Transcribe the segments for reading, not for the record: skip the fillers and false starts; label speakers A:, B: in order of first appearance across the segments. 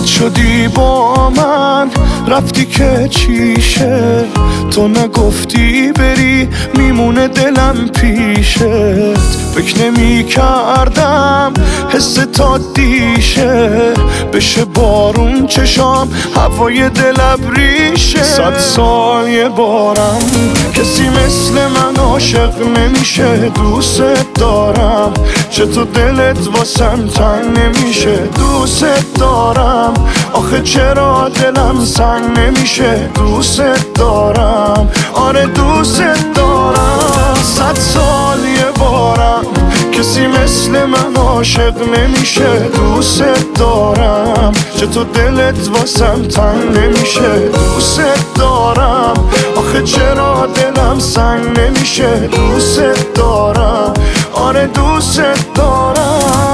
A: بد شدی با من، رفتی که چیشه، تو نگفتی بری میمونه دلم پیشت. فکر نمی کردم حس تا دیشه، بشه بارون چشام هوای دل ابریشه. 100 سال یه بارم کسی مثل من عاشق نمیشه. دوست دارم چطور دلت واسم تنگ نمیشه. دوست دارم آخه چرا دلم سنگ نمیشه. دوست دارم آره دوست دارم. 100 سال یه بارم کسی مثل من عاشق نمیشه. دوست دارم چطور دلت واسم تنگ نمیشه. دوست دارم آخه چرا دلم سنگ نمیشه. دوست دارم آره دوست دارم.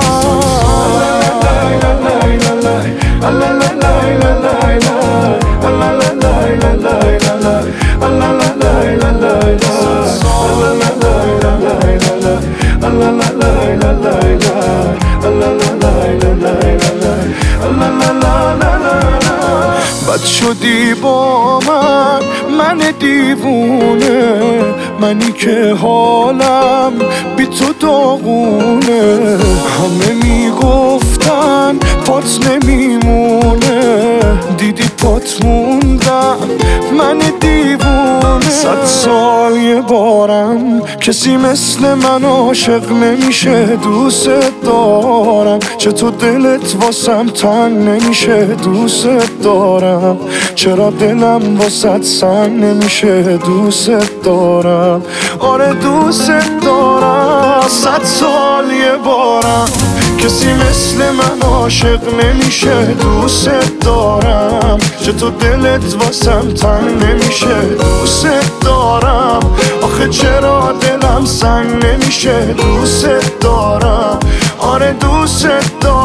A: بد شدی با من دیوونه، منی که حالم بی تو داغونه. همه میگفتن پات نمیمونه، دیدی پات موندم من دیوونه. 100 سال یه بارم کسی مثل من عاشق نمیشه. دوست دارم چطور دلت واسم تنگ نمیشه. دوست دارم چرا دلم واسط سنگ نمیشه. دوست دارم آره دوست دارم. 100 سال یه بارم کسی مثل من عاشق نمیشه. دوست دارم چطور دلت واسم تنگ نمیشه. دوست دارم آخه چرا دلم سنگ نمیشه. دوست دارم آره دوست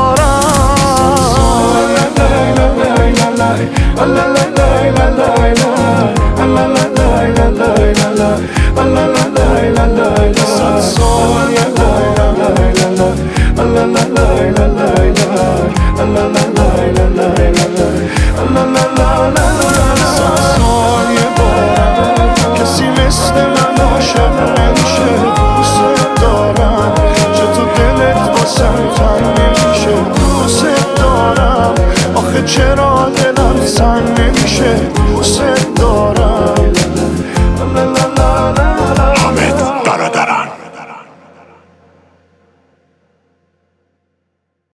A: دارم.